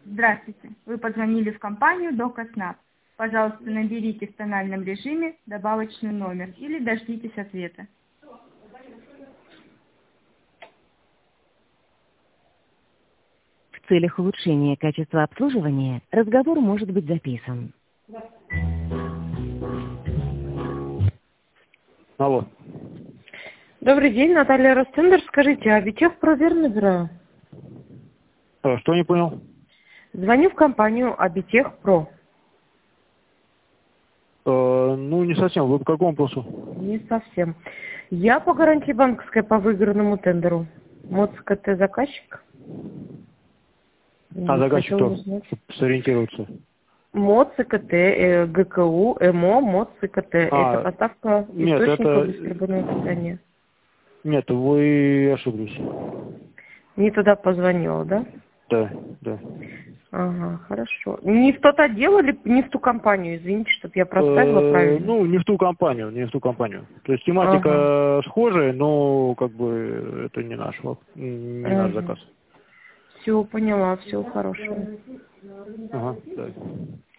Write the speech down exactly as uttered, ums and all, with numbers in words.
Здравствуйте. Вы позвонили в компанию ДОКОСНАП. Пожалуйста, наберите в тональном режиме добавочный номер или дождитесь ответа. В целях улучшения качества обслуживания разговор может быть записан. Алло. Добрый день, Наталья Ростендер. Скажите, а Абитехпро верно набираю? А, что не понял? Звоню в компанию Абитехпро. Э, ну, не совсем. Вы по какому вопросу? Не совсем. Я по гарантии банковской по выигранному тендеру. МОЦКТ заказчик. А заказчик Хотела кто? узнать. Чтобы сориентироваться. МОЦКТ, э, ГКУ, ЭМО, МОЦКТ. А, это поставка нет, источников это... бесперебойного питания. Нет, вы ошиблись. Не туда позвонила, да? Да, да. Ага, хорошо. Не в тот отдел или не в ту компанию, извините, чтобы я проставила Э, правильно. ну, не в ту компанию, не в ту компанию. То есть Ага. тематика схожая, но как бы это не наш, воп- не наш заказ. Все, поняла, всего хорошего. Ага, да.